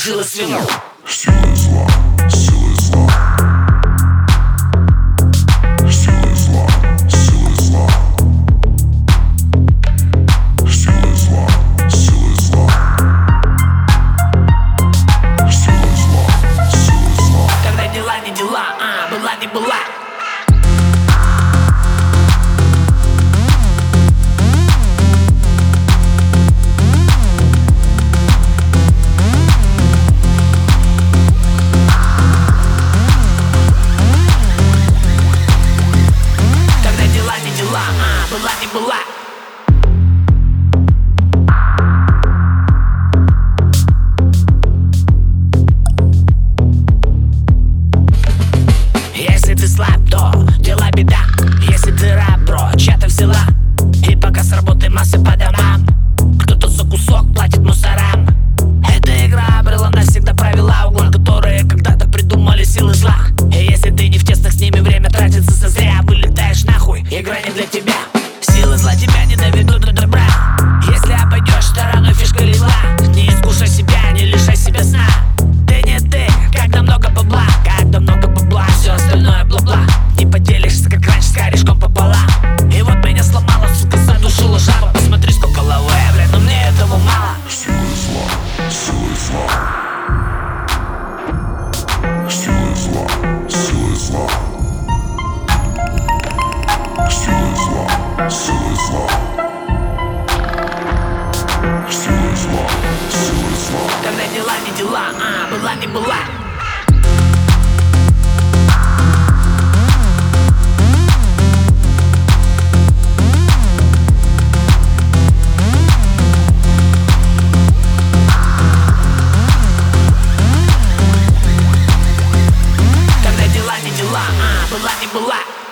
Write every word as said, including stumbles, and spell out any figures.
сила свинья. Силы зла, силы зла. Силы зла, силы зла. Силы зла, силы зла. Силы зла, силы зла. Когда дела не дела, а была не была. Была не была. Если ты слаб, то дела беда. Если ты раб, бро, чья-то взяла. И пока с работы массы по домам, кто-то за кусок платит мусорам. Эта игра обрела навсегда правила, угон, которые когда-то придумали силы зла. И если ты не в тестах, с ними время тратится зазря. Вылетаешь нахуй, игра не для тебя. Силы зла тебя не доведут до добра. Если обойдешь стороной фишка легла. Не искушай себя, не лишай себя сна. Ты не ты, когда много бабла. Когда много бабла, все остальное бла-бла. Не поделишься, как раньше, с корешком пополам. И вот меня сломала, сука, задушила жаба. Посмотри, сколько лавы, блядь, но мне этого мало. Силы зла, силы зла. Силы зла, силы зла. Силы зла, силы зла. Силы зла, силы зла. Когда дела не дела, а была не была. Когда дела не дела, а была не была.